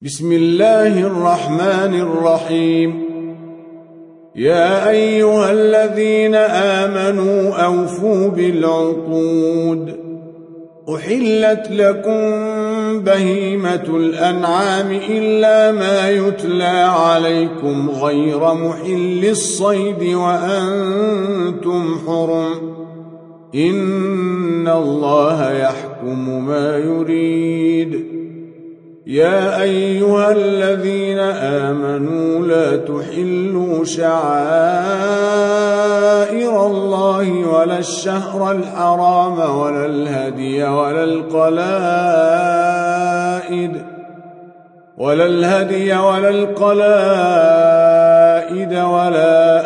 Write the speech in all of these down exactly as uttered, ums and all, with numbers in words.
بسم الله الرحمن الرحيم. يا أيها الذين آمنوا أوفوا بالعقود. أحلت لكم بهيمة الأنعام إلا ما يتلى عليكم غير محل الصيد وأنتم حرم. إن الله يحكم ما يريد. يا أيها الذين آمنوا لا تحلوا شعائر الله ولا الشهر الحرام ولا الهدي ولا القلائد ولا الهدي ولا القلائد ولا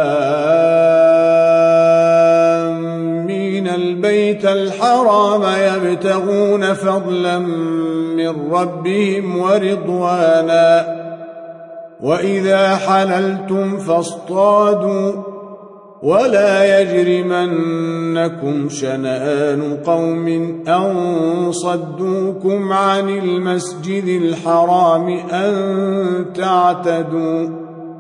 آمين البيت الحرام يبتغون فضلا من ربهم ورضوانا. وإذا حللتم فاصطادوا ولا يجرمنكم شنآن قوم أن صدوكم عن المسجد الحرام أن تعتدوا.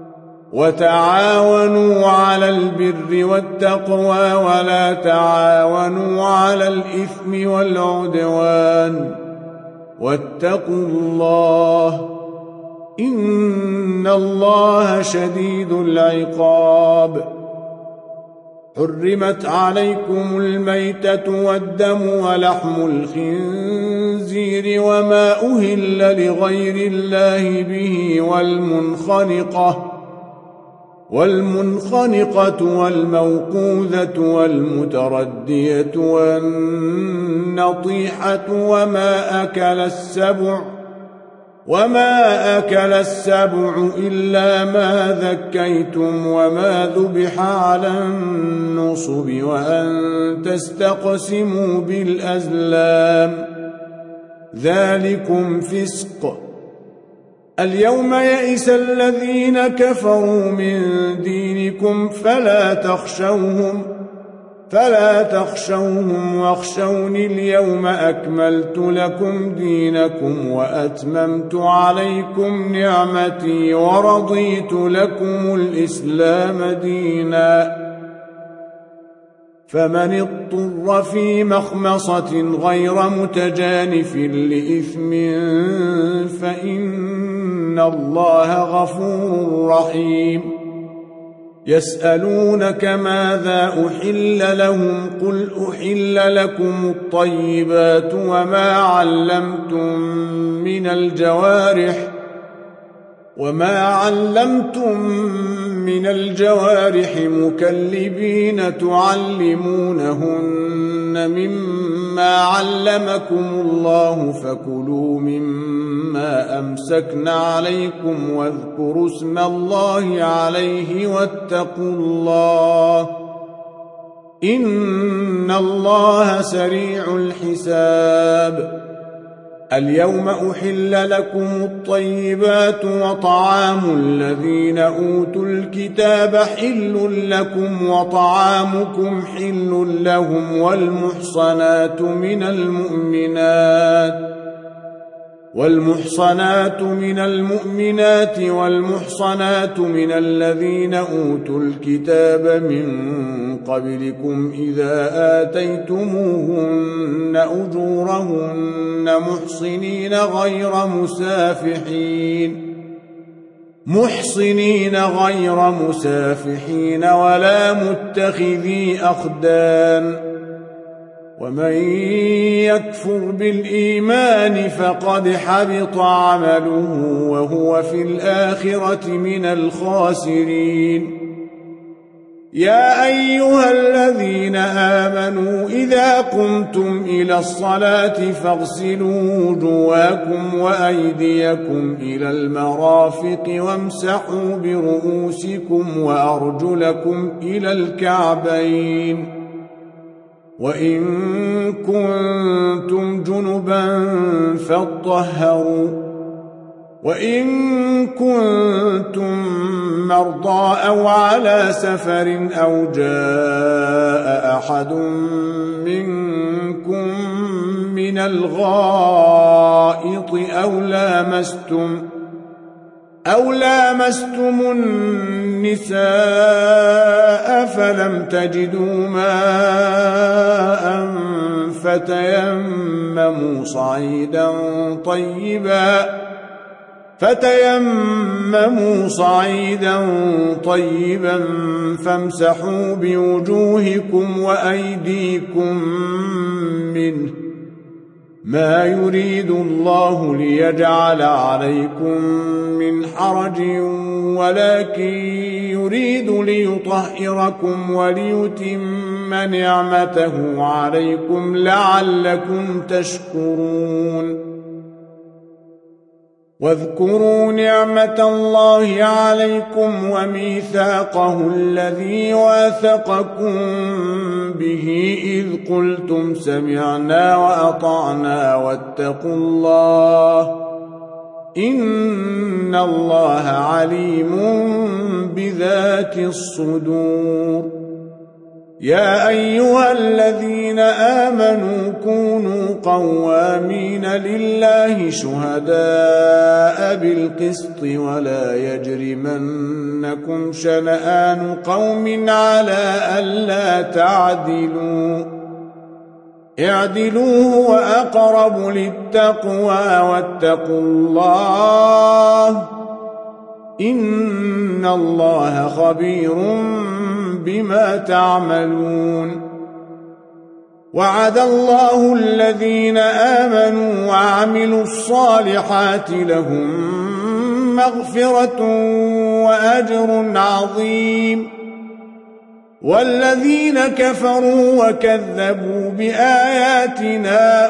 وتعاونوا على البر والتقوى ولا تعاونوا على الإثم والعدوان. واتقوا الله إن الله شديد العقاب. حرمت عليكم الميتة والدم ولحم الخنزير وما أهل لغير الله به والمنخنقة والمنخنقة والموقوذة والمتردية والنطيحة وما أكل السبع وما أكل السبع إلا ما ذكيتم وما ذبح على النصب وأن تستقسموا بالأزلام ذلكم فسق. اليوم يئس الذين كفروا من دينكم فلا تخشوهم فلا تخشوهم واخشوني اليوم أكملت لكم دينكم وأتممت عليكم نعمتي ورضيت لكم الإسلام دينا. فمن اضطر في مخمصة غير متجانف لإثم فإن الله غفور رحيم. يسألونك ماذا أحل لهم قل أحل لكم الطيبات وما علمتم من الجوارح وما علمتم من الجوارح مكلبين تعلمونهن مما علمكم الله فكلوا مما أمسكن عليكم واذكروا اسم الله عليه واتقوا الله إن الله سريع الحساب. اليوم أحل لكم الطيبات وطعام الذين أوتوا الكتاب حل لكم وطعامكم حل لهم والمحصنات من المؤمنات والمحصنات من المؤمنات والمحصنات من الذين أوتوا الكتاب من قبلكم إذا آتيتموهن أجورهن محصنين غير مسافحين محصنين غير مسافحين ولا متخذي أخدان. ومن يكفر بالإيمان فقد حبط عمله وهو في الآخرة من الخاسرين. يا أيها الذين آمنوا إذا قمتم إلى الصلاة فاغسلوا وجوهكم وأيديكم إلى المرافق وامسحوا برؤوسكم وأرجلكم إلى الكعبين. وإن كنتم جنبا فاطهروا وإن كنتم مرضى أو على سفر أو جاء أحد منكم من الغائط أو لامستم أو لامستم النساء فلم تجدوا ماء فتيمموا صعيدا طيبا فتيمموا صعيدا طيبا فامسحوا بوجوهكم وأيديكم منه ما يريد الله ليجعل عليكم من حرج ولكن يريد ليطهركم وليتم نعمته عليكم لعلكم تشكرون واذكروا نعمة الله عليكم وميثاقه الذي واثقكم به إذ قلتم سمعنا وأطعنا واتقوا الله إن الله عليم بذات الصدور يا أيها الذين آمنوا كونوا قوامين لله شهداء بالقسط ولا يجرمنكم شنآن قوم على ألا تعدلوا اعدلوا هو أقرب للتقوى واتقوا الله إن الله خبير بما تعملون وعد الله الذين آمنوا وعملوا الصالحات لهم مغفرة وأجر عظيم والذين كفروا وكذبوا بآياتنا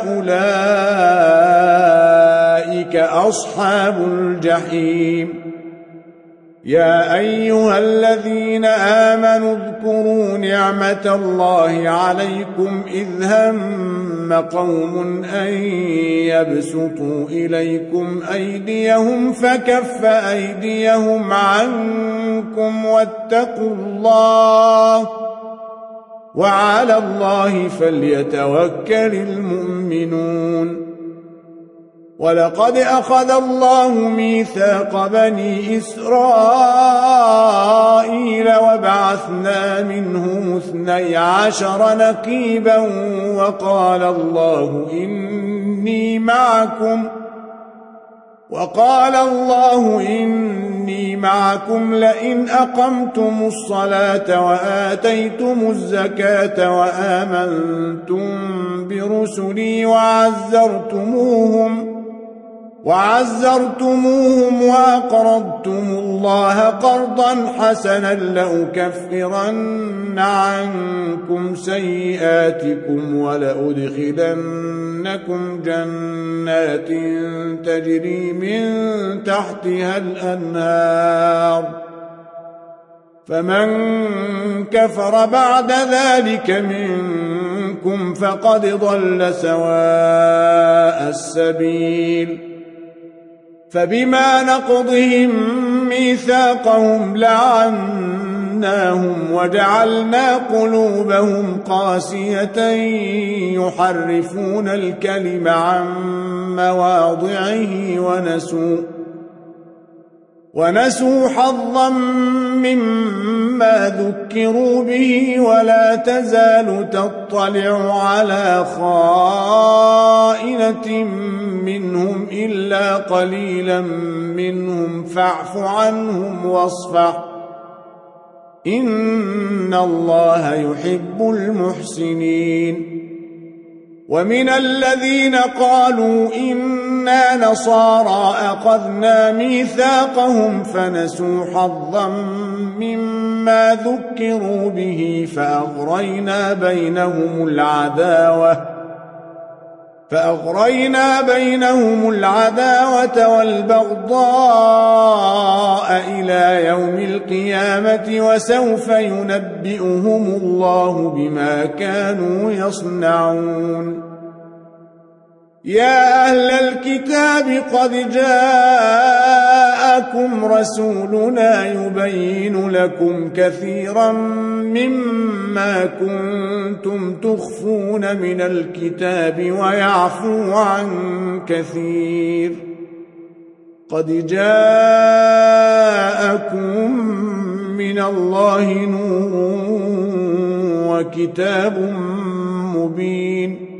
أولئك أصحاب الجحيم يا أيها الذين آمنوا اذكروا نعمة الله عليكم إذ هم قوم أن يبسطوا إليكم أيديهم فكف أيديهم عنكم واتقوا الله وعلى الله فليتوكل المؤمنون ولقد أخذ الله ميثاق بني إسرائيل وبعثنا منهم اثني عشر نقيبا وقال الله إني معكم وقال الله إني معكم لئن أقمتم الصلاة وآتيتم الزكاة وآمنتم برسلي وعزرتموهم وعزرتموهم وأقرضتم الله قرضا حسنا لأكفرن عنكم سيئاتكم ولأدخلنكم جنات تجري من تحتها الأنهار فمن كفر بعد ذلك منكم فقد ضل سواء السبيل فبما نقضهم ميثاقهم لعناهم وجعلنا قلوبهم قاسية يحرفون الكلم عن مواضعه ونسوا ونسوا حظا مما ذكروا به ولا تزال تطلع على خائنة منهم إلا قليلا منهم فاعف عنهم واصفح إن الله يحب المحسنين ومن الذين قالوا إنا نصارى أخذنا ميثاقهم فنسوا حظا مما ذكروا به فأغرينا بينهم العداوة فأغرينا بينهم العداوة والبغضاء إلى يوم القيامة وسوف ينبئهم الله بما كانوا يصنعون يا أهل الكتاب قد جاءكم رسولنا يبين لكم كثيرا مما كنتم تخفون من الكتاب ويعفو عن كثير قد جاءكم من الله نور وكتاب مبين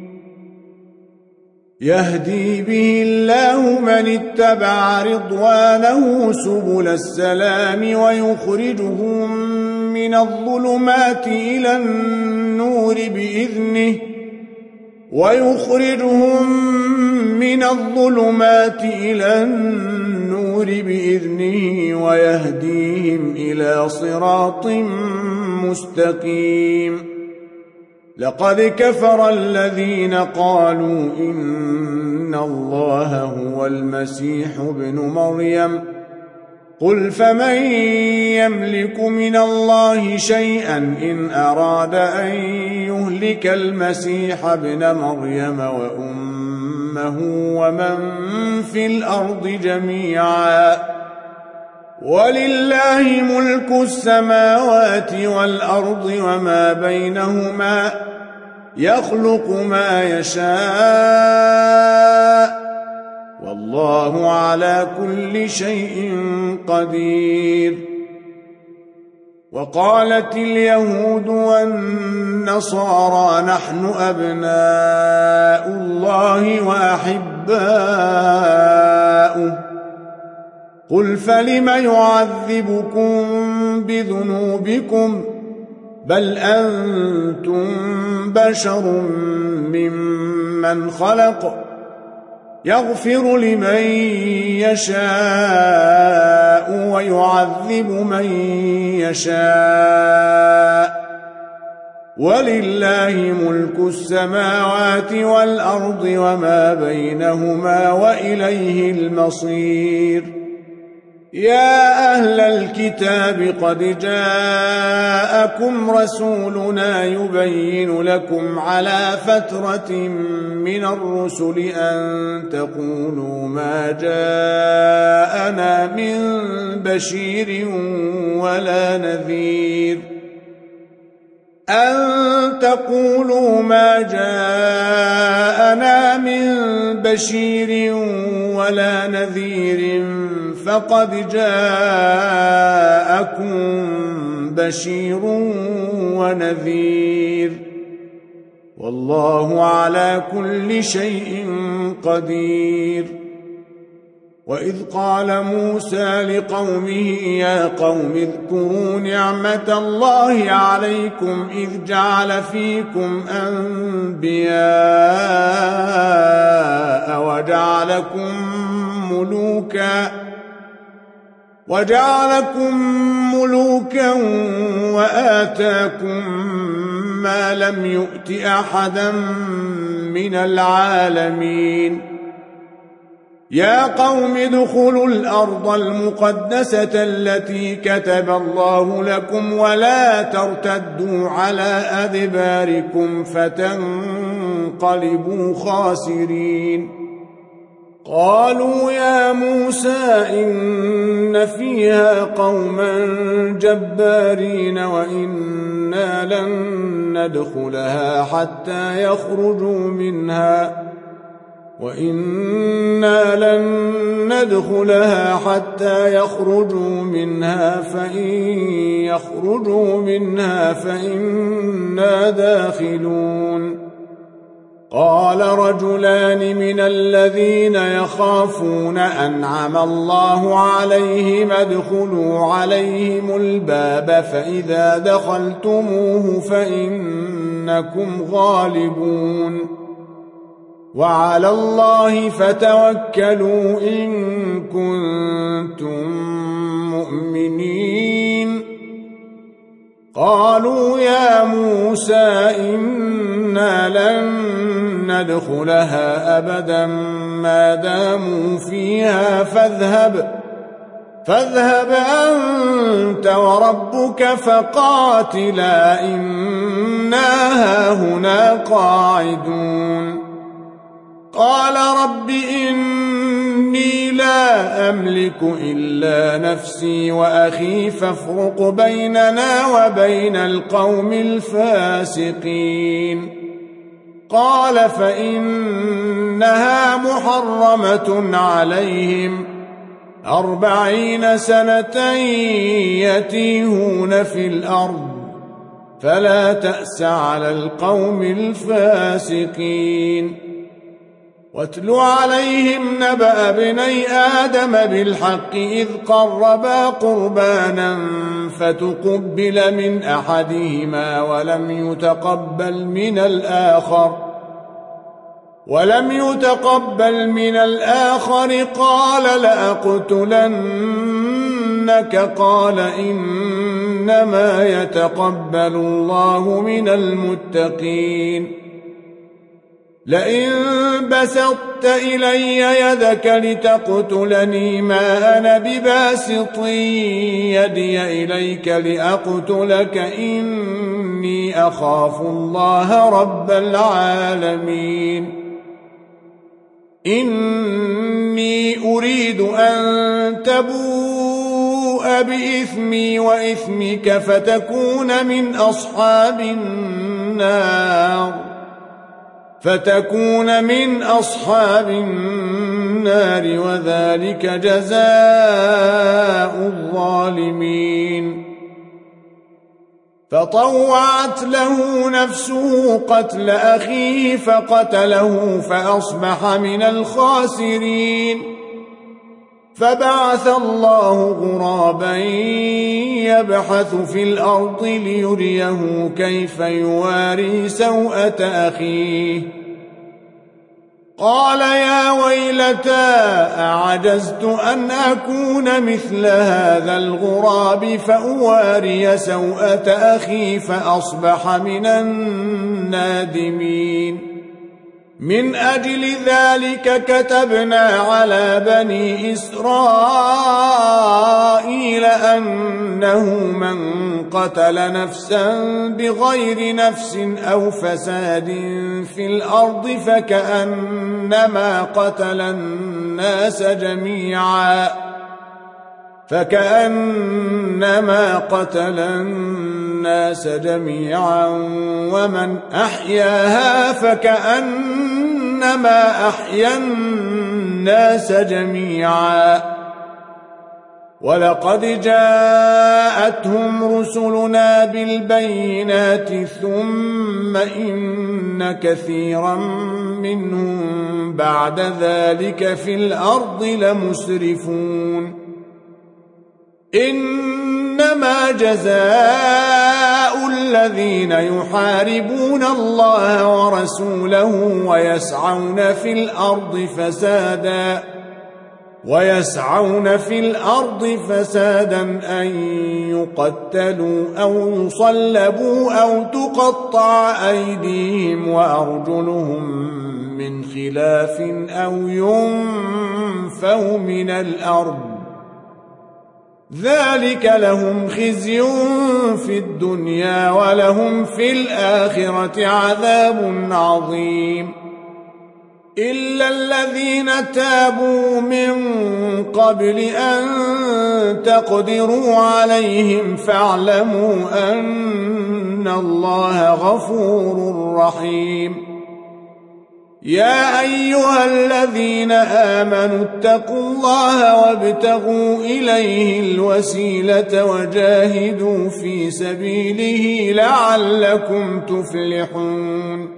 يهدي به الله من اتبع رضوانه سبل السلام ويخرجهم من الظلمات إلى النور بإذنه ويخرجهم من الظلمات إلى النور بإذنه ويهديهم إلى صراط مستقيم لقد كفر الذين قالوا إن الله هو المسيح ابن مريم قل فمن يملك من الله شيئا إن أراد أن يهلك المسيح ابن مريم وأمه ومن في الأرض جميعا ولله ملك السماوات والأرض وما بينهما يخلق ما يشاء والله على كل شيء قدير وقالت اليهود والنصارى نحن أبناء الله وأحباؤه قل فلم يعذبكم بذنوبكم بل أنتم بشر ممن خلق يغفر لمن يشاء ويعذب من يشاء ولله ملك السماوات والأرض وما بينهما وإليه المصير يا أهل الكتاب قد جاءكم رسولنا يبين لكم على فترة من الرسل أن تقولوا ما جاءنا من بشير ولا نذير أن تقولوا ما جاءنا من بشير ولا نذير فقد جاءكم بشير ونذير والله على كل شيء قدير وإذ قال موسى لقومه يا قوم اذكروا نعمة الله عليكم إذ جعل فيكم أنبياء وجعلكم ملوكا وجعلكم ملوكا وآتاكم ما لم يؤت أحدا من العالمين يا قوم ادخلوا الأرض المقدسة التي كتب الله لكم ولا ترتدوا على أدباركم فتنقلبوا خاسرين قالوا يا موسى إن فيها قوما جبارين وإنا لن ندخلها حتى يخرجوا منها وإنا لن ندخلها حتى يخرجوا منها فإن يخرجوا منها فإنا داخلون قال رجلان من الذين يخافون أنعم الله عليهم ادخلوا عليهم الباب فإذا دخلتموه فإنكم غالبون وعلى الله فتوكلوا إن كنتم مؤمنين قالوا يا موسى إنا لن ندخلها أبدا ما داموا فيها فاذهب فاذهب أنت وربك فقاتلا إنا هاهنا قاعدون قال رب إني لا أملك إلا نفسي وأخي فافرق بيننا وبين القوم الفاسقين قال فإنها محرمة عليهم أربعين سنة يتيهون في الأرض فلا تأس على القوم الفاسقين واتل عليهم نبأ ابني آدم بالحق إذ قربا قربانا فتقبل من أحدهما ولم يتقبل من الآخر ولم يتقبل من الآخر قال لأقتلنك قال إنما يتقبل الله من المتقين لئن بسطت إلي يدك لتقتلني ما أنا بباسط يدي إليك لأقتلك إني أخاف الله رب العالمين إني أريد أن تبوء بإثمي وإثمك فتكون من أصحاب النار فتكون من أصحاب النار وذلك جزاء الظالمين فطوعت له نفسه قتل أخيه فقتله فأصبح من الخاسرين فبعث الله غرابا يبحث في الأرض ليريه كيف يواري سوءة أخيه قال يا ويلتى أعجزت أن أكون مثل هذا الغراب فأواري سوءة أخي فأصبح من النادمين من أجل ذلك كتبنا على بني إسرائيل أنه من قتل نفسا بغير نفس أو فساد في الأرض فكأنما قتل الناس جميعا فكأنما قتل الناس جميعا ومن أحياها فكأنما أحيا الناس جميعا ولقد جاءتهم رسلنا بالبينات ثم إن كثيرا منهم بعد ذلك في الأرض لمسرفون إنما جزاء الذين يحاربون الله ورسوله ويسعون في الأرض فسادا ويسعون في الأرض فسادا أن يقتلوا أو يصلبوا أو تقطع أيديهم وأرجلهم من خلاف أو ينفوا من الأرض ذلك لهم خزي في الدنيا ولهم في الآخرة عذاب عظيم إلا الذين تابوا من قبل أن تقدروا عليهم فاعلموا أن الله غفور رحيم يا أيها الذين آمنوا اتقوا الله وابتغوا إليه الوسيلة وجاهدوا في سبيله لعلكم تفلحون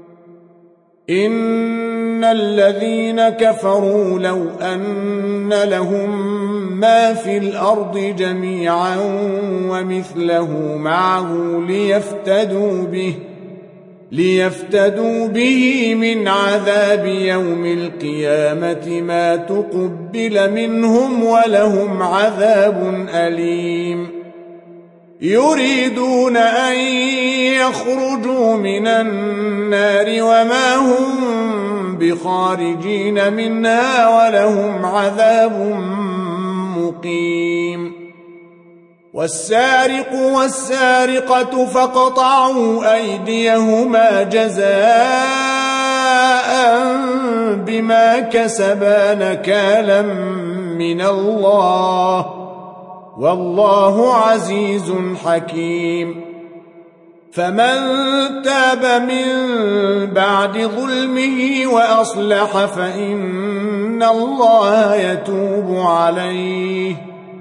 إن الذين كفروا لو أن لهم ما في الأرض جميعا ومثله معه ليفتدوا به ليفتدوا به من عذاب يوم القيامة ما تقبل منهم ولهم عذاب أليم يريدون أن يخرجوا من النار وما هم بخارجين منها ولهم عذاب مقيم والسارق والسارقة فاقطعوا أيديهما جزاء بما كسبا نكالا من الله والله عزيز حكيم فمن تاب من بعد ظلمه وأصلح فإن الله يتوب عليه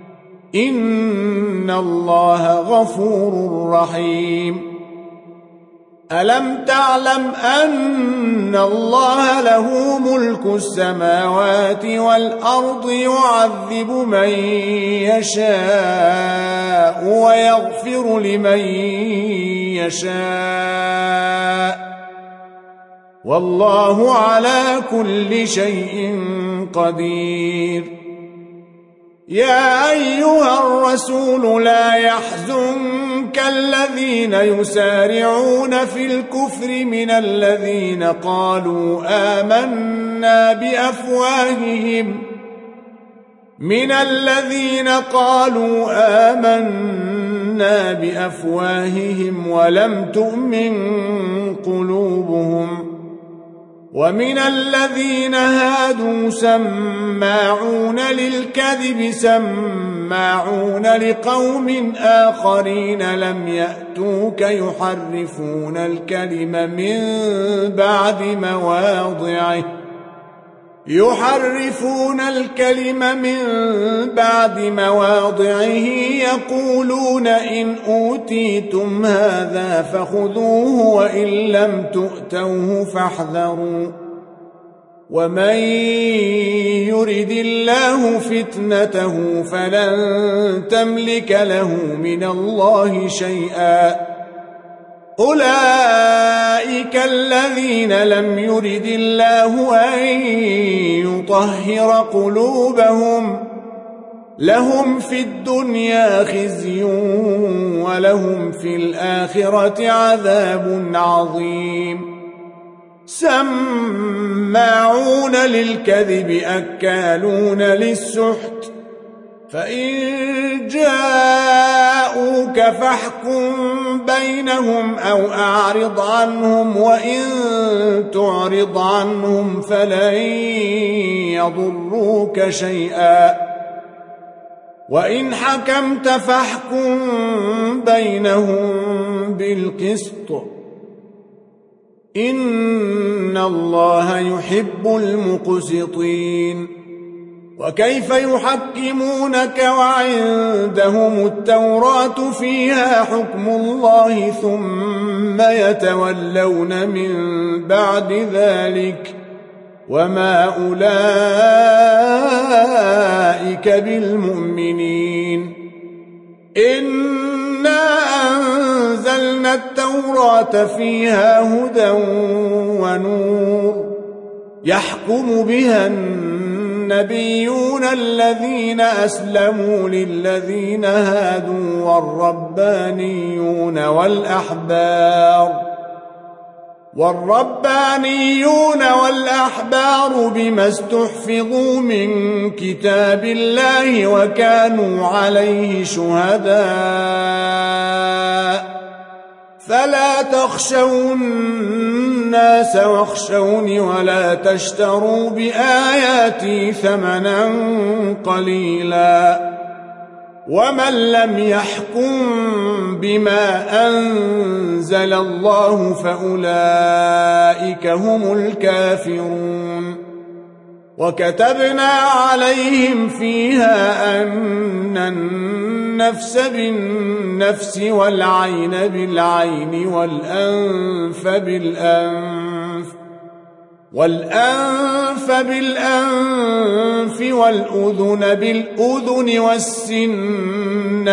إن الله غفور رحيم ألم تعلم أن الله له ملك السماوات والأرض يعذب من يشاء ويغفر لمن يشاء والله على كل شيء قدير يا أيها الرسول لا يحزنك الذين يسارعون في الكفر من الذين قالوا آمنا بأفواههم من الذين قالوا آمنا بأفواههم ولم تؤمن قلوبهم ومن الذين هادوا سماعون للكذب سماعون لقوم آخرين لم يأتوك يحرفون الكلم من بعد مواضعه يحرفون الكلم من بعد مواضعه يقولون إن أوتيتم هذا فخذوه وإن لم تؤتوه فاحذروا ومن يرد الله فتنته فلن تملك له من الله شيئا أولئك الذين لم يرد الله أن يطهر قلوبهم لهم في الدنيا خزي ولهم في الآخرة عذاب عظيم سماعون للكذب أكالون للسحت فإن جاءوك فاحكم بينهم أو أعرض عنهم وإن تعرض عنهم فلن يضروك شيئا وإن حكمت فاحكم بينهم بالقسط إن الله يحب المقسطين وكيف يحكمونك وعندهم التوراة فيها حكم الله ثم يتولون من بعد ذلك وما أولئك بالمؤمنين إنا أنزلنا التوراة فيها هدى ونور يحكم بها النبيون الذين أسلموا للذين هادوا والربانيون والأحبار والربانيون والأحبار بما استحفظوا من كتاب الله وكانوا عليه شهداء فلا تخشوا الناس واخشوني ولا تشتروا بآياتي ثمنا قليلا ومن لم يحكم بما أنزل الله فأولئك هم الكافرون وكتبنا عليهم فيها أن النفس بالنفس والعين بالعين والأنف بالأنف والأنف بالأنف والأذن بالأذن والسن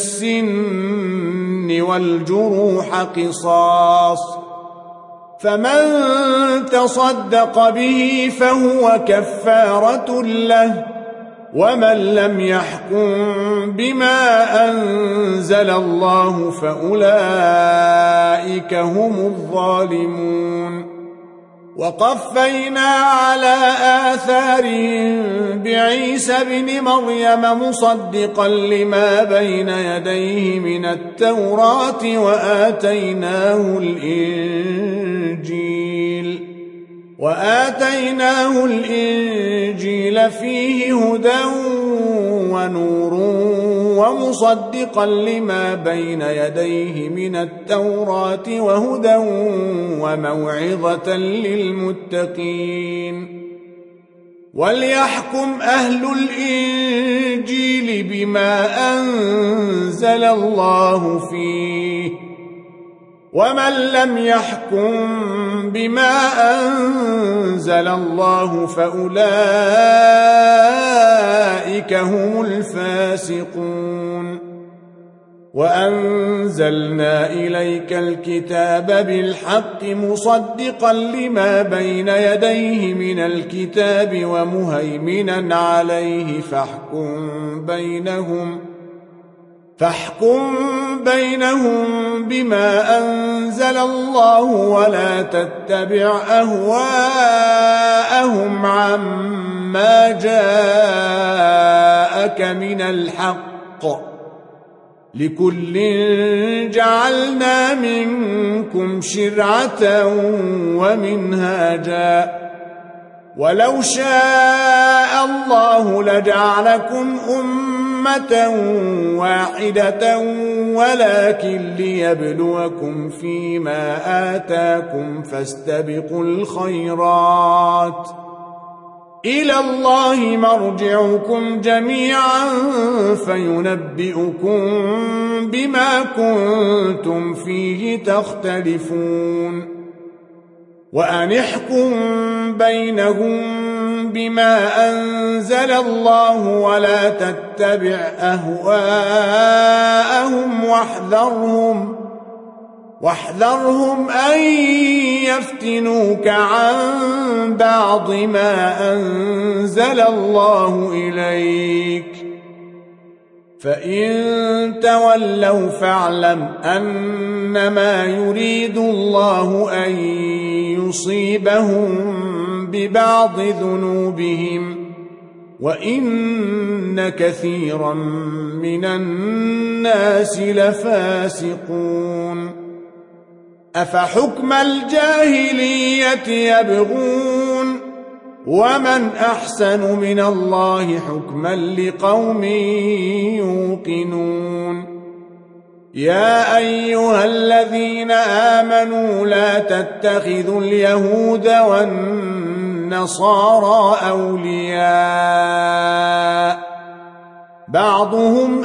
بالسن والجروح قصاص فمن تصدق به فهو كفارة له ومن لم يحكم بما أنزل الله فأولئك هم الظالمون وقفينا على آثارهم بعيسى بن مريم مصدقا لما بين يديه من التوراة وآتيناه الإنجيل وآتيناه الإنجيل فيه هدى ونور ومصدقا لما بين يديه من التوراة وهدى وموعظة للمتقين وليحكم أهل الإنجيل بما أنزل الله فيه ومن لم يحكم بما أنزل الله فأولئك هم الفاسقون وأنزلنا إليك الكتاب بالحق مصدقا لما بين يديه من الكتاب ومهيمنا عليه فاحكم بينهم فاحكم بينهم بما أنزل الله ولا تتبع أهواءهم عما جاءك من الحق لكل جعلنا منكم شرعة ومنهاجا ولو شاء الله لجعلكم أمة واحدة ولكن ليبلوكم فيما آتاكم فاستبقوا الخيرات إلى الله مرجعكم جميعا فينبئكم بما كنتم فيه تختلفون وأن احكم بينهم بما أنزل الله ولا تتبع أهواءهم واحذرهم واحذرهم أن يفتنوك عن بعض ما أنزل الله إليك فإن تولوا فاعلم أنما يريد الله أن يصيبهم ببعض ذنوبهم وإن كثيرا من الناس لفاسقون أفحكم الجاهلية يبغون ومن أحسن من الله حكما لقوم يوقنون يا أيها الذين آمنوا لا تتخذوا اليهود والنصارى أولياء بعضهم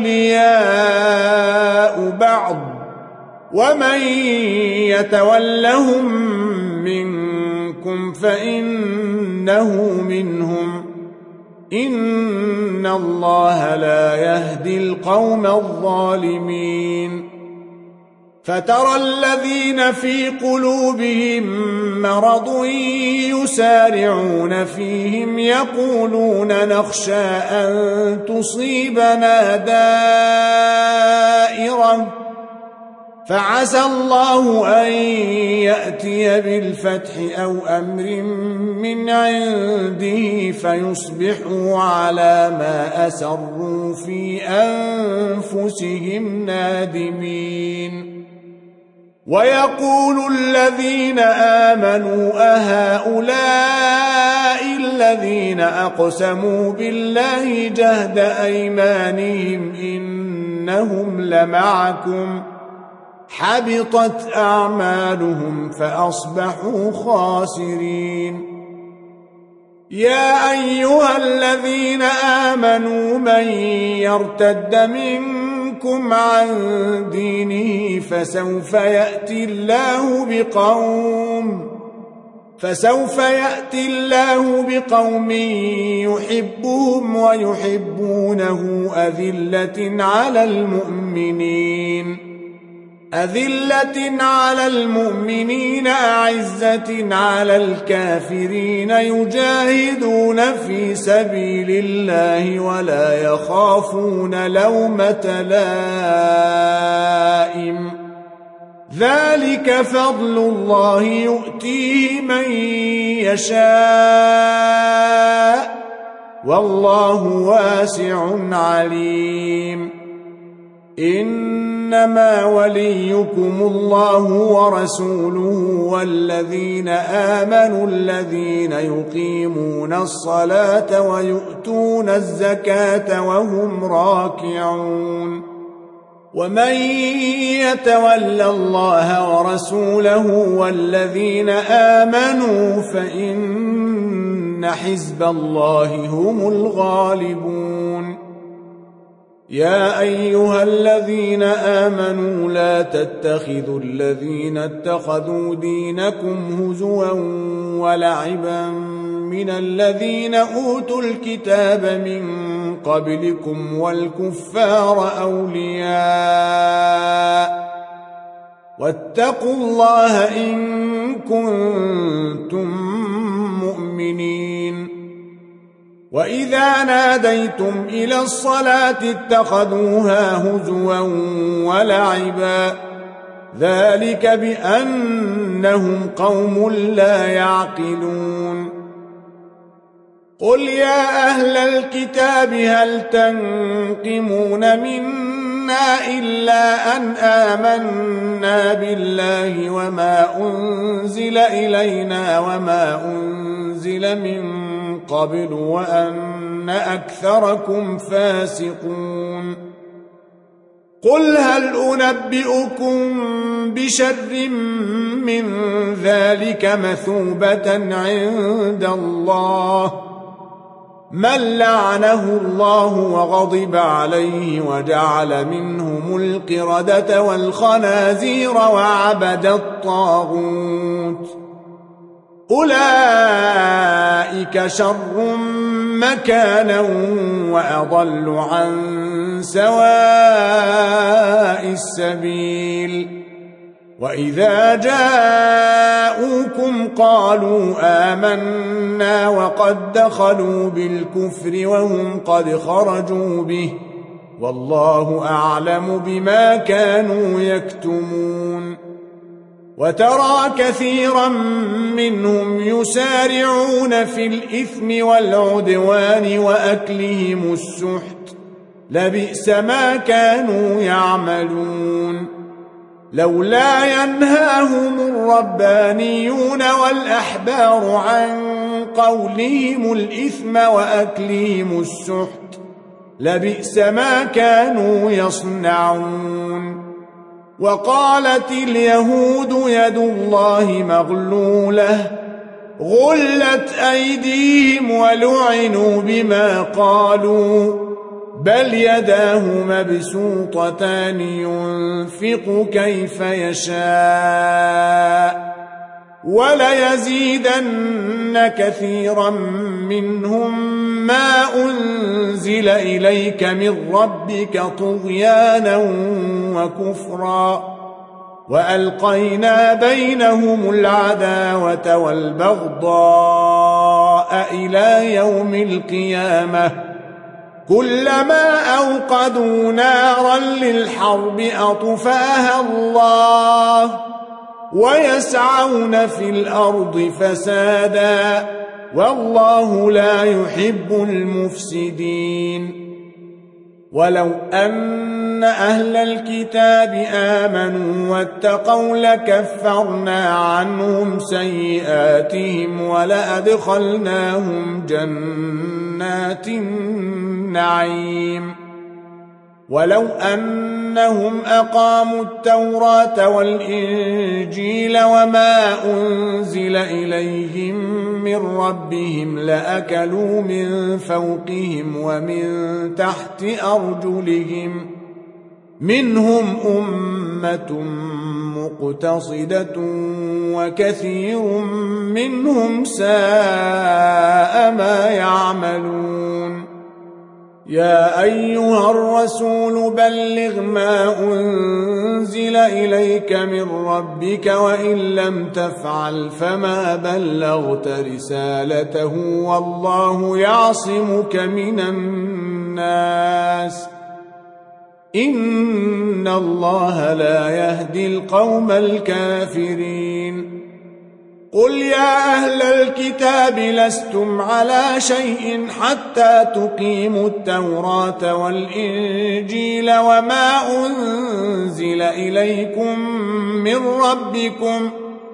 أولياء بعض ومن يتولهم منكم فإنه منهم إن الله لا يهدي القوم الظالمين فترى الذين في قلوبهم مرض يسارعون فيهم يقولون نخشى أن تصيبنا دائرة فعسى الله أن يأتي بالفتح أو أمر من عنده فيصبحوا على ما أسروا في أنفسهم نادمين ويقول الذين آمنوا أهؤلاء الذين أقسموا بالله جهد أيمانهم إنهم لمعكم حبطت أعمالهم فأصبحوا خاسرين يا أيها الذين آمنوا من يرتد منكم عن دينه فسوف يأتي الله بقوم فسوف يأتي الله بقوم يحبهم ويحبونه أذلة على المؤمنين أذلة على المؤمنين أعزة على الكافرين يجاهدون في سبيل الله ولا يخافون لومة لائم ذلك فضل الله يؤتيه من يشاء والله واسع عليم إنما وليكم الله ورسوله والذين آمنوا الذين يقيمون الصلاة ويؤتون الزكاة وهم راكعون ومن يتول الله ورسوله والذين آمنوا فإن حزب الله هم الغالبون يا أيها الذين آمنوا لا تتخذوا الذين اتخذوا دينكم هزوا ولعبا من الذين أوتوا الكتاب من قبلكم والكفار أولياء واتقوا الله إن كنتم مؤمنين وإذا ناديتم إلى الصلاة اتخذوها هزوا ولعبا ذلك بأنهم قوم لا يعقلون قل يا أهل الكتاب هل تنقمون منا إلا أن آمنا بالله وما أنزل إلينا وما أنزل من قبل وأن أكثركم فاسقون قل هل أنبئكم بشر من ذلك مثوبة عند الله من لعنه الله وغضب عليه وجعل منهم القردة والخنازير وعبد الطاغوت أولئك شر مكانا وأضل عن سواء السبيل وإذا جاءوكم قالوا آمنا وقد دخلوا بالكفر وهم قد خرجوا به والله أعلم بما كانوا يكتمون وترى كثيرا منهم يسارعون في الإثم والعدوان وأكلهم السحت لبئس ما كانوا يعملون لولا ينهاهم الربانيون والأحبار عن قولهم الإثم وأكلهم السحت لبئس ما كانوا يصنعون وقالت اليهود يد الله مغلولة غلت أيديهم ولعنوا بما قالوا بل يداه مبسوطتان ينفق كيف يشاء وليزيدن كثيرا منهم ما أنزل إليك من ربك طغيانا وكفرا وألقينا بينهم العداوة والبغضاء إلى يوم القيامة كلما أوقدوا نارا للحرب أطفأها الله ويسعون في الأرض فسادا والله لا يحب المفسدين ولو أن أهل الكتاب آمنوا واتقوا لكفرنا عنهم سيئاتهم ولأدخلناهم جنات النعيم ولو أنهم أقاموا التوراة والإنجيل وما أنزل إليهم من ربهم لأكلوا من فوقهم ومن تحت أرجلهم منهم أمة مقتصدة وكثير منهم ساء ما يعملون يا أيها الرسول بلغ ما أنزل إليك من ربك وإن لم تفعل فما بلغت رسالته والله يعصمك من الناس إن الله لا يهدي القوم الكافرين قل يا أهل الكتاب لستم على شيء حتى تقيموا التوراة والإنجيل وما أنزل إليكم من ربكم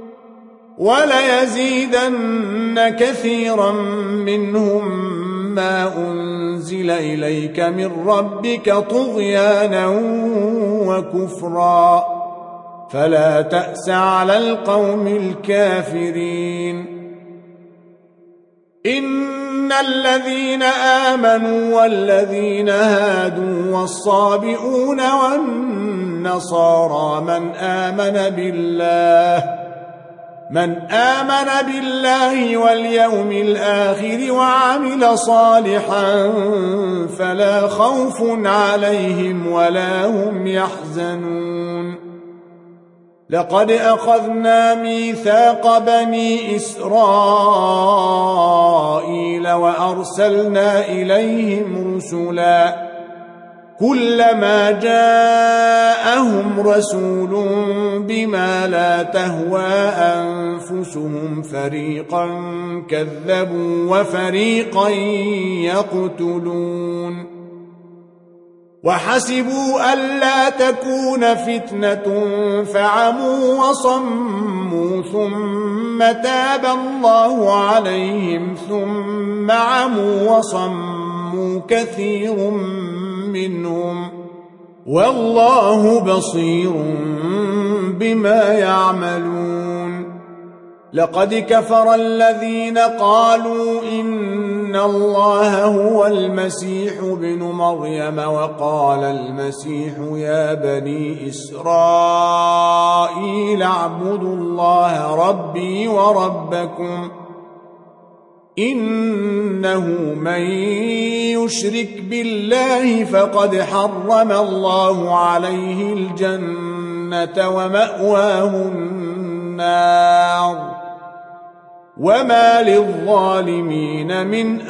وليزيدن كثيرا منهم ما أنزل إليك من ربك طغيانا وكفرا فلا تأس على القوم الكافرين إن الذين آمنوا والذين هادوا والصابئون والنصارى من آمن بالله من آمن بالله واليوم الآخر وعمل صالحا فلا خوف عليهم ولا هم يحزنون لقد أخذنا ميثاق بني إسرائيل وأرسلنا إليهم رسلا كلما جاءهم رسول بما لا تهوى أنفسهم فريقا كذبوا وفريقا يقتلون وحسبوا ألا تكون فتنة فعموا وصموا ثم تاب الله عليهم ثم عموا وصموا كثير منهم والله بصير بما يعملون لقد كفر الذين قالوا إن الله هو المسيح ابن مريم وقال المسيح يا بني إسرائيل اعبدوا الله ربي وربكم إنه من يشرك بالله فقد حرم الله عليه الجنة ومأواه النار وما للظالمين من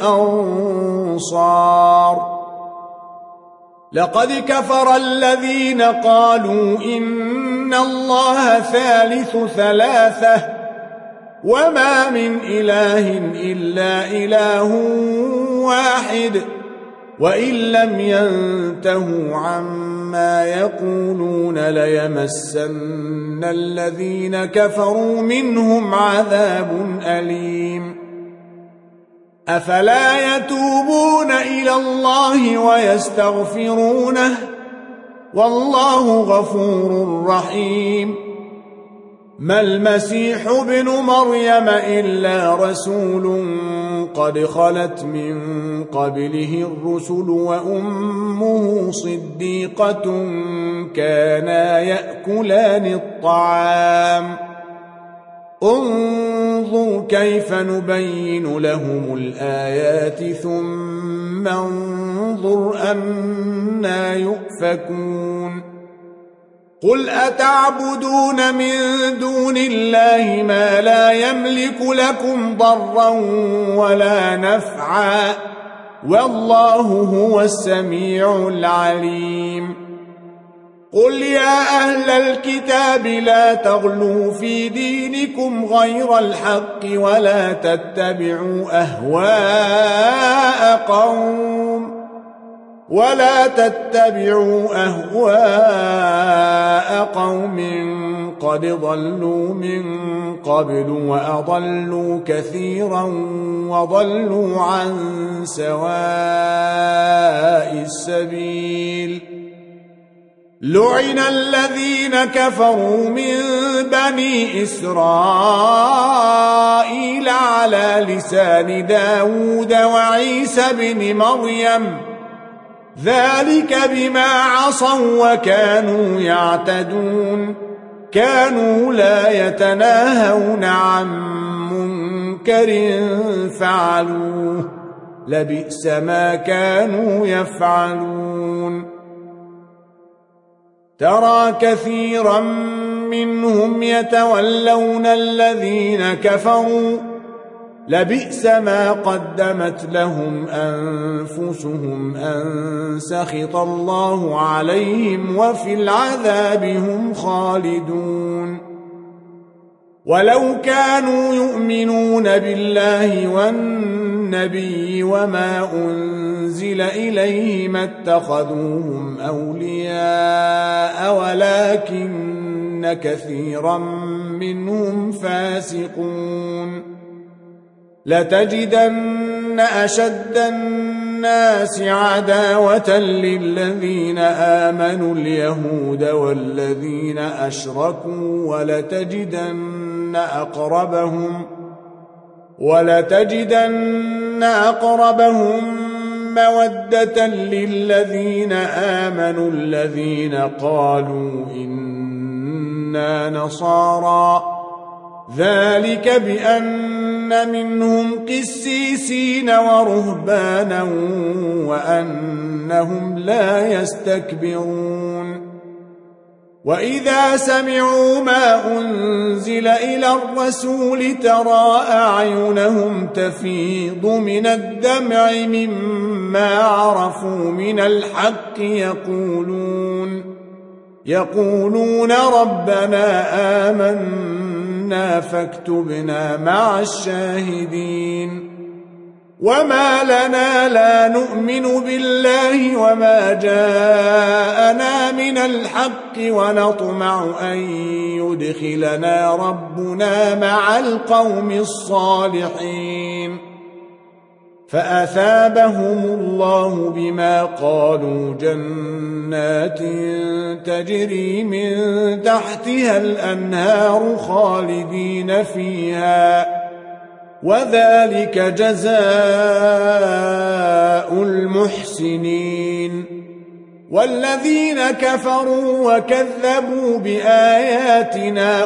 أنصار لقد كفر الذين قالوا إن الله ثالث ثلاثة وما من إله إلا إله واحد وإن لم ينتهوا عما يقولون ليمسن الذين كفروا منهم عذاب أليم أفلا يتوبون إلى الله ويستغفرونه والله غفور رحيم ما المسيح ابن مريم إلا رسول قد خلت من قبله الرسل وأمه صديقة كانا يأكلان الطعام انظر كيف نبين لهم الآيات ثم انظر أنا يؤفكون قل أتعبدون من دون الله ما لا يملك لكم ضرا ولا نفعا والله هو السميع العليم قل يا أهل الكتاب لا تغلوا في دينكم غير الحق ولا تتبعوا أهواء قوم ولا تتبعوا أهواء قوم قد ضلوا من قبل وأضلوا كثيرا وضلوا عن سواء السبيل لعن الذين كفروا من بني إسرائيل على لسان داود وعيسى بن مريم ذلك بما عصوا وكانوا يعتدون كانوا لا يتناهون عن منكر فعلوه لبئس ما كانوا يفعلون ترى كثيرا منهم يتولون الذين كفروا لبئس ما قدمت لهم أنفسهم أن سخط الله عليهم وفي العذاب هم خالدون ولو كانوا يؤمنون بالله والنبي وما أنزل إليه ما اتخذوهم أولياء ولكن كثيرا منهم فاسقون لتجدن أشد الناس عداوة للذين آمنوا اليهود والذين أشركوا ولتجدن أقربهم ولتجدن أقربهم مودة للذين آمنوا الذين قالوا إنا نصارى ذلك بأن منهم قسيسين ورهبانا وأنهم لا يستكبرون وإذا سمعوا ما أنزل إلى الرسول ترى أعينهم تفيض من الدمع مما عرفوا من الحق يقولون يقولون ربنا آمنا فاكتبنا مع الشاهدين وما لنا لا نؤمن بالله وما جاءنا من الحق ونطمع أن يدخلنا ربنا مع القوم الصالحين فأثابهم الله بما قالوا جنات تجري من تحتها الأنهار خالدين فيها وذلك جزاء المحسنين والذين كفروا وكذبوا بآياتنا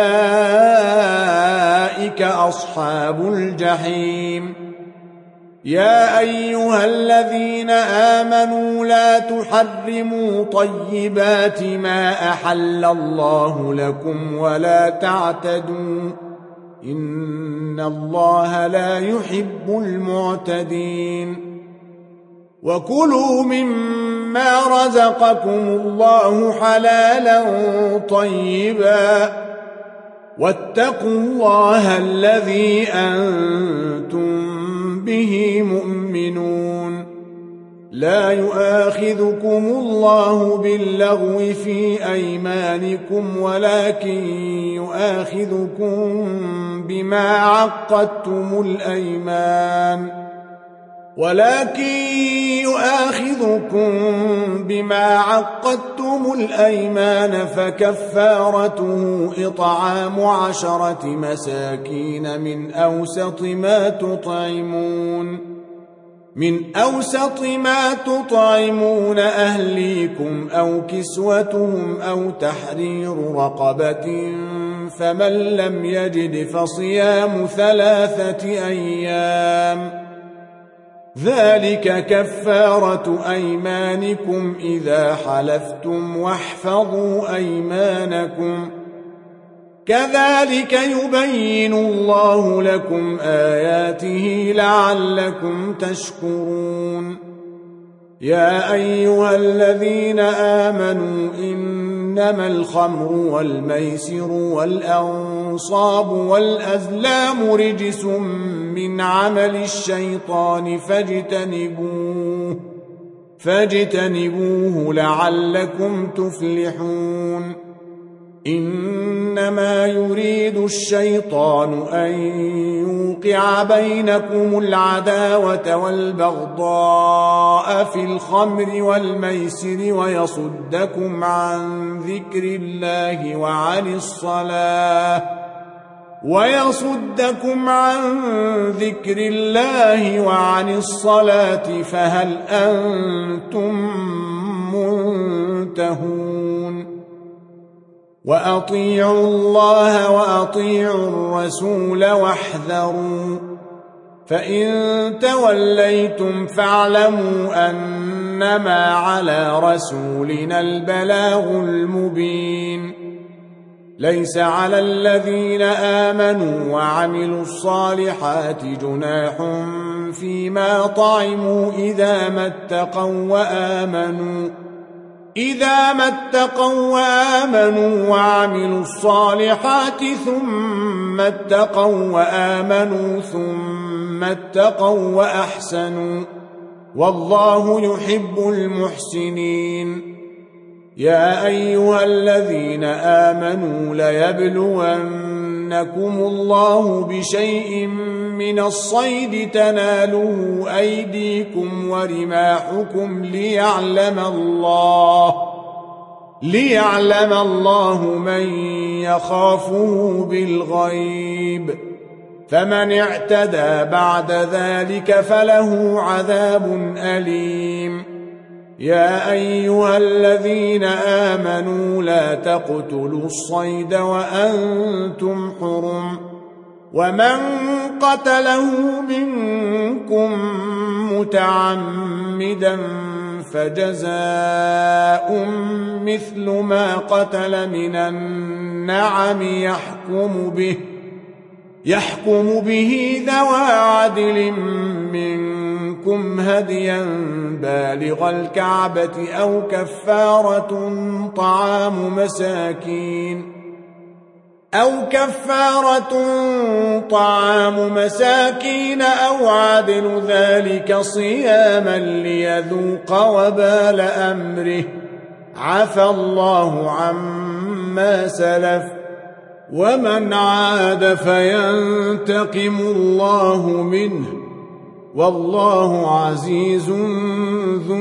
أولئك أصحاب الجحيم يا أيها الذين آمنوا لا تحرموا طيبات ما أحل الله لكم ولا تعتدوا إن الله لا يحب المعتدين وكلوا مما رزقكم الله حلالا طيبا واتقوا الله الذي أنتم به مؤمنون لا يؤاخذكم الله باللغو في أيمانكم ولكن يؤاخذكم بما عقدتم الأيمان ولكن يؤاخذكم بما عقدتم الأيمان فكفارته إطعام عشرة مساكين من أوسط ما تطعمون من أوسط ما تطعمون أهليكم أو كسوتهم أو تحرير رقبة فمن لم يجد فصيام ثلاثة أيام ذلك كفارة أيمانكم إذا حلفتم واحفظوا أيمانكم كذلك يبين الله لكم آياته لعلكم تشكرون يا أيها الذين آمنوا إنما الخمر والميسر والأنصاب والأزلام رجس من عمل الشيطان فاجتنبوه فاجتنبوه لعلكم تفلحون إنما يريد الشيطان أن يوقع بينكم العداوة والبغضاء في الخمر والميسر ويصدكم عن ذكر الله وعن الصلاة ويصدكم عن ذكر الله وعن الصلاة فهل أنتم منتهون وأطيعوا الله وأطيعوا الرسول واحذروا فإن توليتم فاعلموا أنما على رسولنا البلاغ المبين ليس على الذين آمنوا وعملوا الصالحات جناح فيما طعموا إذا ما اتقوا وآمنوا إذا ما اتقوا وآمنوا وعملوا الصالحات ثم اتقوا وآمنوا ثم اتقوا وأحسنوا والله يحب المحسنين. يا أيها الذين آمنوا ليبلونكم الله بشيء من الصيد تناله أيديكم ورماحكم ليعلم الله ليعلم الله من يخافه بالغيب، فمن اعتدى بعد ذلك فله عذاب أليم. يا أيها الذين آمنوا لا تقتلوا الصيد وأنتم حرم، ومن قتله منكم متعمدا فجزاء مثل ما قتل من النعم يحكم به يحكم به ذوى عدل منكم هديا بالغ الكعبة أو كفارة طعام مساكين أو كفارة طعام مساكين أو عدل ذلك صياما ليذوق وبال أمره، عفى الله عما سلف، ومن عاد فينتقم الله منه، والله عزيز ذو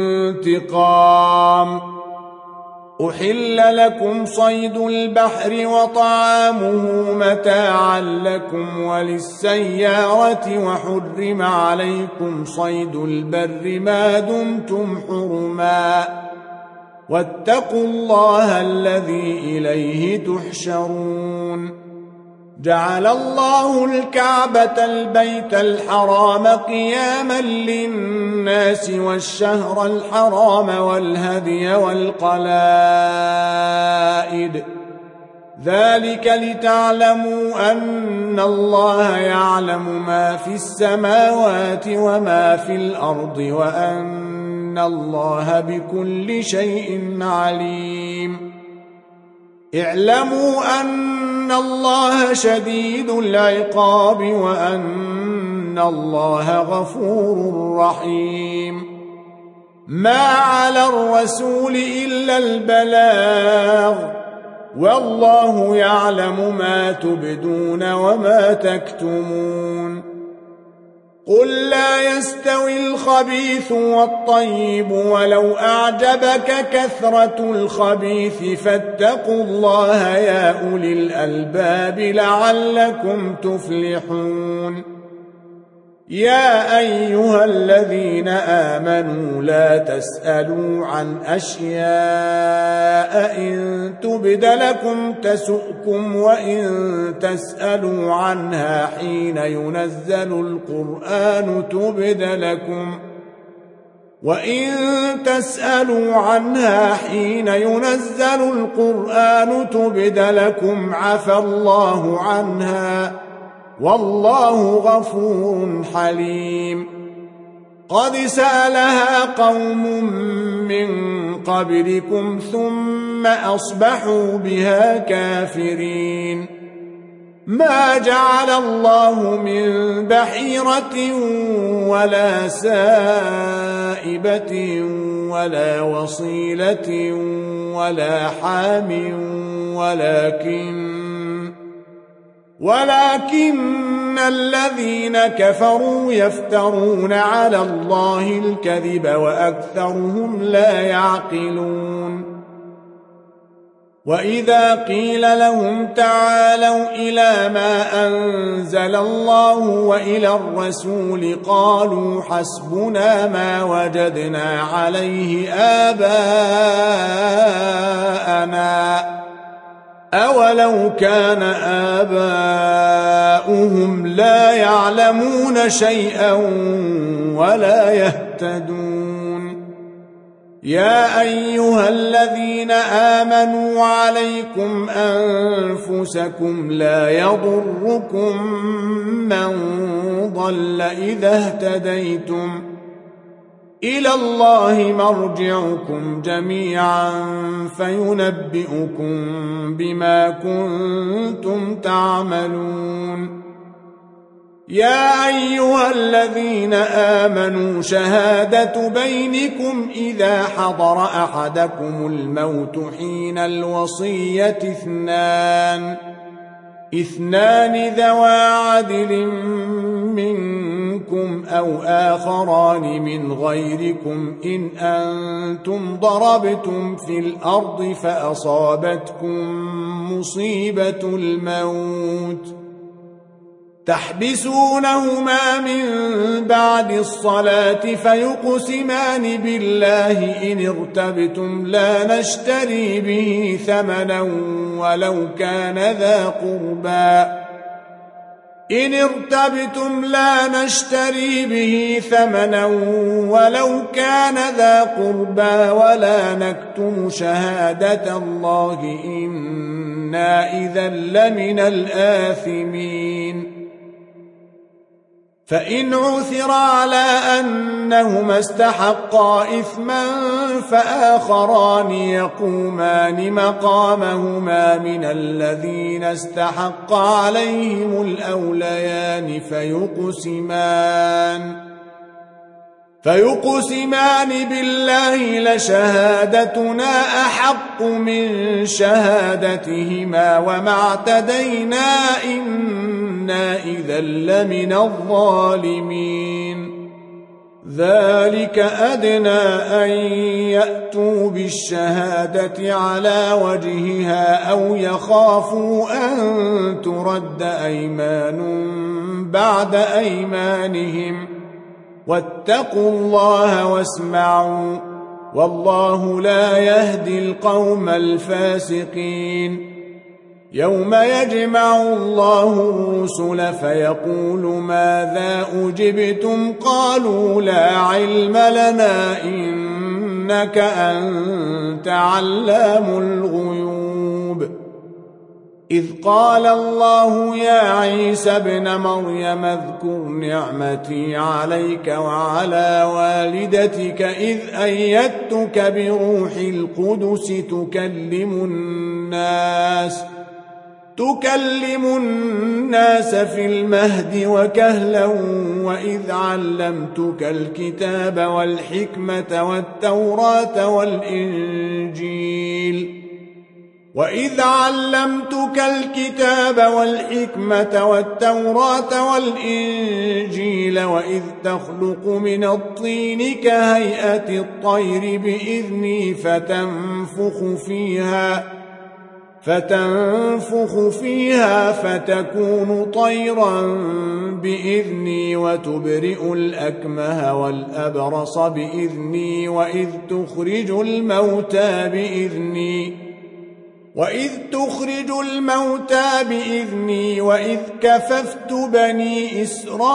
انتقام. أحل لكم صيد البحر وطعامه متاعا لكم وللسيارة، وحرم عليكم صيد البر ما دمتم حرما، واتقوا الله الذي إليه تحشرون. جعل الله الكعبة البيت الحرام قياما للناس والشهر الحرام والهدي والقلائد، ذلك لتعلموا أن الله يعلم ما في السماوات وما في الأرض وأن الله بكل شيء عليم. اعلموا أن الله شديد العقاب وأن الله غفور رحيم. ما على الرسول إلا البلاغ، والله يعلم ما تبدون وما تكتمون. قل لا يستوي الخبيث والطيب ولو أعجبك كثرة الخبيث، فاتقوا الله يا أولي الألباب لعلكم تفلحون. يا أيها الذين آمنوا لا تسألوا عن أشياء إن تبد لكم تسؤكم، وإن تسألوا عنها حين ينزل القرآن تبد لكم وإن تسألوا عنها حين ينزل القرآن تبد لكم عفى الله عنها، والله غفور حليم. قد سألها قوم من قبلكم ثم أصبحوا بها كافرين. ما جعل الله من بحيرة ولا سائبة ولا وصيلة ولا حام ولكن ولكن الذين كفروا يفترون على الله الكذب وأكثرهم لا يعقلون. وإذا قيل لهم تعالوا إلى ما أنزل الله وإلى الرسول قالوا حسبنا ما وجدنا عليه آباءنا، أولو كان آباؤهم لا يعلمون شيئا ولا يهتدون. يا أيها الذين آمنوا عليكم أنفسكم لا يضركم من ضل إذا اهتديتم إلى الله مرجعكم جميعا فينبئكم بما كنتم تعملون. يا أيها الذين آمنوا شهادة بينكم إذا حضر أحدكم الموت حين الوصية اثنان اثنان ذوى عدل منكم أو آخران من غيركم إن أنتم ضربتم في الأرض فأصابتكم مصيبة الموت تحبسونهما من بعد الصلاة فيقسمان بالله إن ارتبتم لا نشتري به ثمنا ولو كان ذا قربى إن ارتبتم لا نشتري به ثمنا ولو كان ذا قربى ولا نكتم شهادة الله إنا إذا لمن الآثمين. فإن عثر على أنهما استحقا إثما فآخران يقومان مقامهما من الذين استحق عليهم الأوليان فيقسمان فيقسمان بالله لشهادتنا أحق من شهادتهما وما اعتدينا إنا إذا لمن الظالمين. ذلك أدنى أن يأتوا بالشهادة على وجهها أو يخافوا أن ترد أيمان بعد أيمانهم واتقوا الله واسمعوا والله لا يهدي القوم الفاسقين. يوم يجمع الله الرسل فيقول ماذا أجبتم قالوا لا علم لنا إنك أنت علام الغيوب. إذ قال الله يا عيسى ابن مريم اذكر نعمتي عليك وعلى والدتك إذ أيدتك بروح القدس تكلم الناس تكلم الناس في المهد وكهلا وإذ علمتك الكتاب والحكمة والتوراة والإنجيل وإذ علمتك الكتاب والحكمة والتوراة والإنجيل وإذ تخلق من الطين كهيئة الطير بإذني فتنفخ فيها فتنفخ فيها فتكون طيرا بإذني وتبرئ الأكمه والأبرص بإذني وإذ تخرج الموتى بإذني وإذ تخرج الموتى بإذني وإذ كففت بني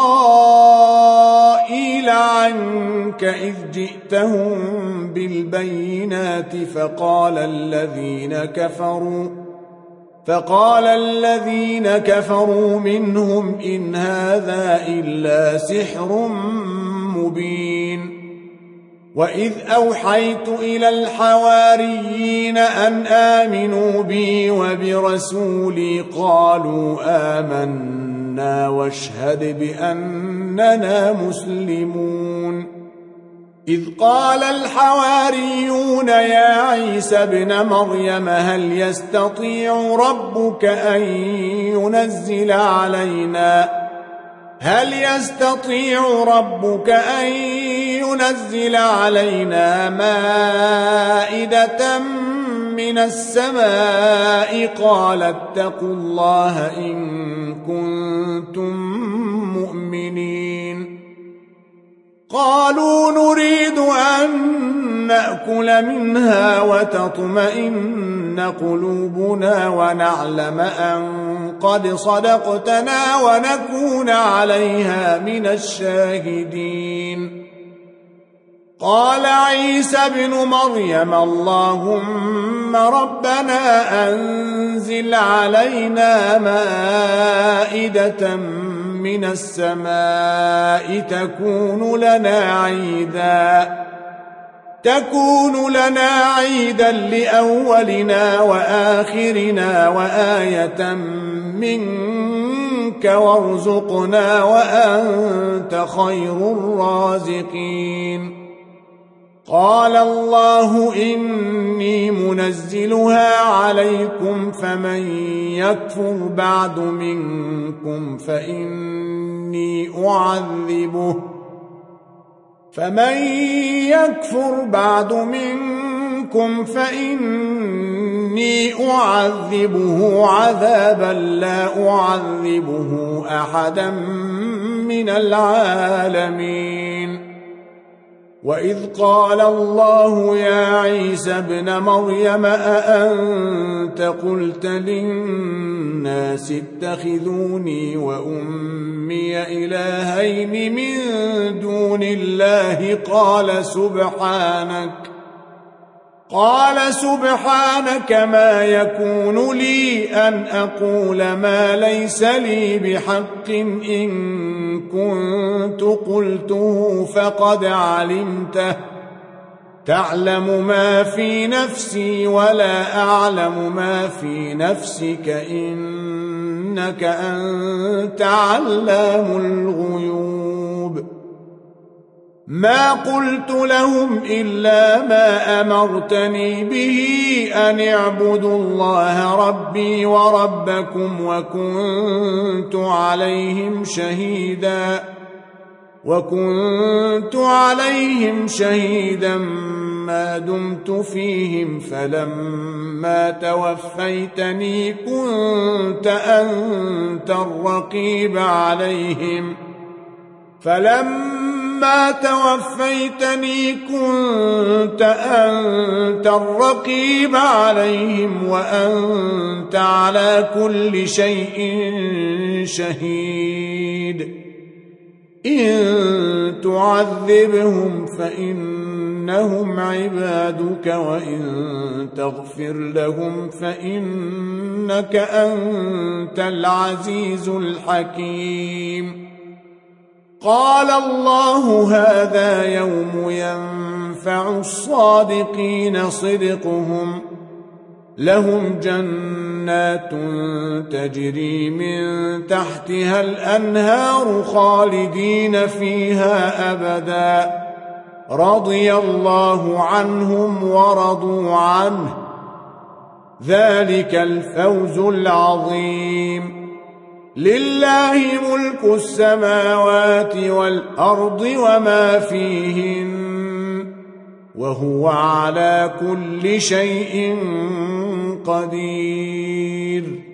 إسرائيل عنك إذ جئتهم بالبينات فقال الذين كفروا فقال الذين كفروا منهم إن هذا إلا سحر مبين. وإذ أوحيت إلى الحواريين أن آمنوا بي وبرسولي قالوا آمنا واشهد بأننا مسلمون. إذ قال الحواريون يا عيسى ابن مريم هل يستطيع ربك أن ينزل علينا هل يستطيع ربك أن ينزل علينا مائدة من السماء قال اتقوا الله إن كنتم مؤمنين. قالوا نريد أن نأكل منها وتطمئن قلوبنا ونعلم أن قد صدقتنا ونكون عليها من الشاهدين. قال عيسى ابن مريم اللهم ربنا أنزل علينا مائدة من السماء تكون لنا عيدا تكون لنا عيدا لأولنا وآخرنا وآية منك وارزقنا وأنت خير الرازقين قال الله إني منزلها عليكم فمن يكفر بعد منكم فإني أعذبه فمن يكفر بعد منكم فإني أعذبه عذابا لا أعذبه أحدا من العالمين وإذ قال الله يا عيسى ابن مريم أأنت قلت للناس اتخذوني وأمي إلهين من دون الله قال سبحانك قال سبحانك ما يكون لي أن أقول ما ليس لي بحق إن كنت قلته فقد علمته تعلم ما في نفسي ولا أعلم ما في نفسك إنك أنت علام الغيوب ما قلت لهم إلا ما أمرتني به أن اعبدوا الله ربي وربكم وكنت عليهم شهيدا وكنت عليهم شهيدا ما دمت فيهم فلما توفيتني كنت أنت الرقيب عليهم فلما توفيتني كنت أنت الرقيب عليهم وأنت على كل شيء شهيد إن تعذبهم فإنهم عبادك وإن تغفر لهم فإنك أنت العزيز الحكيم قال الله هذا يوم ينفع الصادقين صدقهم لهم جنات تجري من تحتها الأنهار خالدين فيها أبدا رضي الله عنهم ورضوا عنه ذلك الفوز العظيم لله ملك السماوات والأرض وما فيهن وهو على كل شيء قدير